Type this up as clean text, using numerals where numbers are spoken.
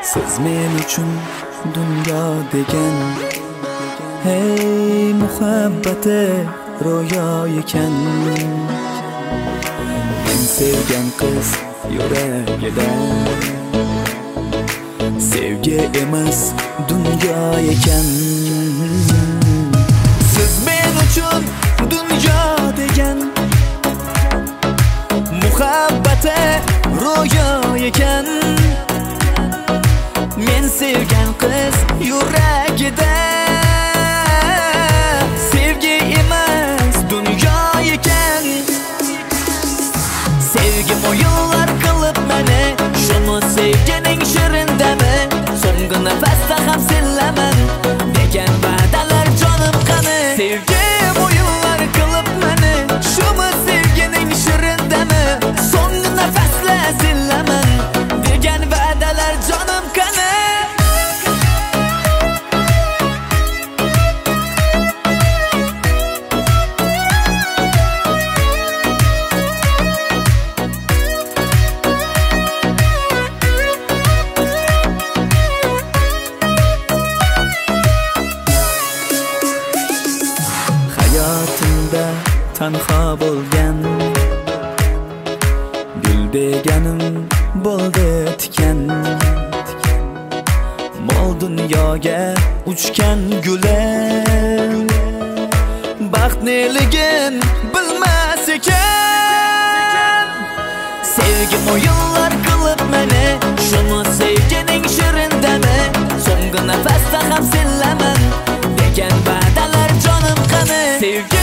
Siz men uchun dunyo degan, hey muhabbati ro'yo ekan. Men sevgan qiz yuragida sevgi emas dunyo ekan. Siz men uchun dunyo degan, muhabbati ro'yo ekan. Men sevgan qiz yuragida sevgi emas dunyo ekan. Sevgim o'yinlar qilib meni, shuni sevganing shirindami? So'nggi nafasda ham senlaman degan va'dalar jonim qani. Sevgim o'yinlar qilib meni, shuni sevganing shirindami? So'nggi nafasda senlaman degan va'dalar jonim qani. Hayotimda tanho bo'lgan, gul deganim bo'ldi tikan. Mol dunyoga uchgan gulim, baxt neligin bilmas ekan. Sevgim o'yinlar qilib meni, shuni sevganing shirindami? So'nggi nafasda ham senlaman degan va'dalar jonim qani.